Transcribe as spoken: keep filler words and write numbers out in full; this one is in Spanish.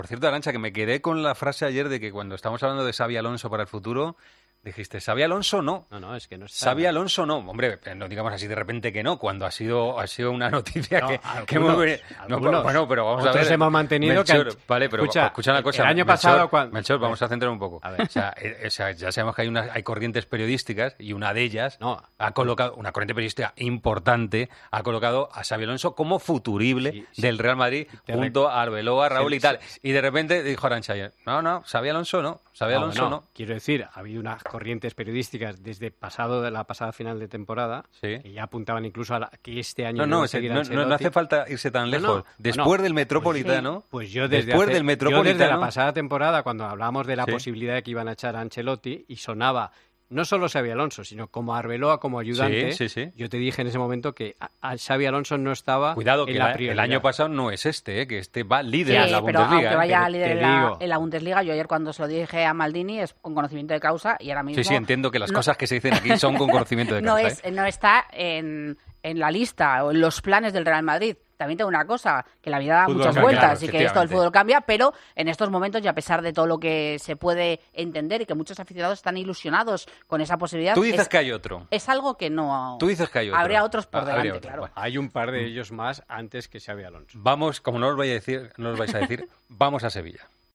Por cierto, Arantxa, que me quedé con la frase ayer de que cuando estamos hablando de Xabi Alonso para el futuro, dijiste, Xabi Alonso no. No, no, es que no está. Xabi Alonso no. Hombre, no digamos así de repente que no, cuando ha sido ha sido una noticia no, que, algunos, que hemos... No, algunos. bueno, pero vamos Otros a ver. hemos mantenido Melchor, que... Vale, pero escucha, escucha una cosa. El año Melchor, pasado... Cuando... Melchor, vamos a centrar un poco. A ver. O sea, eh, o sea, ya sabemos que hay, unas, hay corrientes periodísticas y una de ellas No. ha colocado, una corriente periodística importante, ha colocado a Xabi Alonso como futurible sí, sí. del Real Madrid Te junto a Arbeloa, Raúl sí, y tal. sí, sí. Y de repente dijo Arantxa ayer, no, no, Xabi Alonso no, Xabi No, Alonso no, no. Quiero decir, ha habido unas corrientes periodísticas desde pasado de la pasada final de temporada Sí. que ya apuntaban incluso a la, que este año No, iba no, a seguir no, no, Ancelotti. no hace falta irse tan No, lejos. no, Después no. del Metropolitano, Pues yo desde, después hace- del yo Metropolitano, desde la pasada temporada, cuando hablábamos de la Sí. posibilidad de que iban a echar a Ancelotti y sonaba no solo Xabi Alonso, sino como Arbeloa como ayudante, Sí, sí, sí. yo te dije en ese momento que a, a Xabi Alonso no estaba cuidado, en que la la- el prioridad. año pasado no es este, eh, que este va Sí, líder en la pero Bundesliga. aunque eh. vaya Pero líder te en la, digo- en la Bundesliga, yo ayer cuando se lo dije a Maldini es con conocimiento de causa y ahora mismo... Sí, sí, entiendo que las no- cosas que se dicen aquí son con conocimiento de no, causa. es, ¿eh? no está en, en la lista o en los planes del Real Madrid. También tengo una cosa, que la vida da Fútbol muchas cambia, vueltas claro, y que esto el efectivamente. fútbol cambia, pero en estos momentos y a pesar de todo lo que se puede entender y que muchos aficionados están ilusionados con esa posibilidad, Tú dices es, que hay otro. es algo que no... Tú dices que hay otro. Habría otros por Ah, delante, habría otro. claro. Bueno, Hay un par de ellos más antes que Xabi Alonso. vamos, como no os vais a decir, no os vais a decir, vamos a Sevilla.